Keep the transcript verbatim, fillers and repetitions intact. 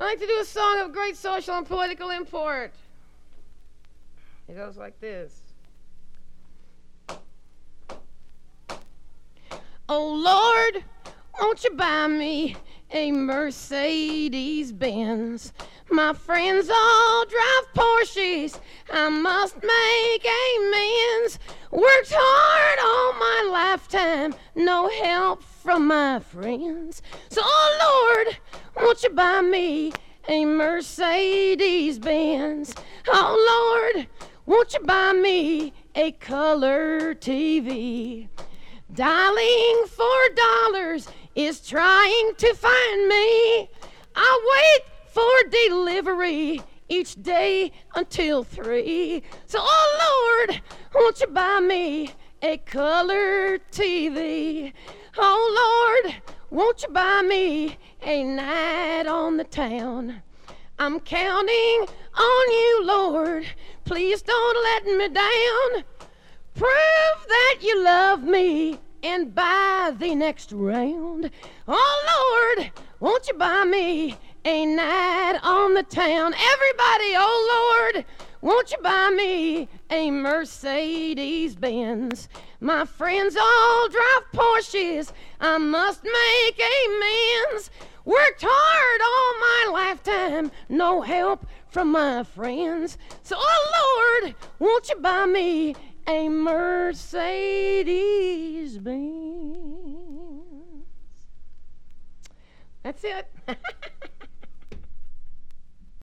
like to do a song of great social and political import. It goes like this. Oh Lord, won't you buy me a Mercedes Benz? My friends all drive Porsches, I must make amends. Worked hard all my lifetime, no help from my friends. So oh Lord, won't you buy me a Mercedes Benz? Oh Lord, won't you buy me a color T V? Dialing for dollars is trying to find me. I wait for delivery each day until three. So, oh Lord, won't you buy me a color T V? Oh Lord, won't you buy me a night on the town? I'm counting on you, Lord. Please don't let me down. Prove that you love me and buy the next round. Oh Lord, won't you buy me a night on the town? Everybody, oh Lord, won't you buy me a Mercedes Benz? My friends all drive Porsches, I must make amends. Worked hard all my lifetime, no help from my friends. So, oh Lord, won't you buy me a Mercedes Benz? That's it.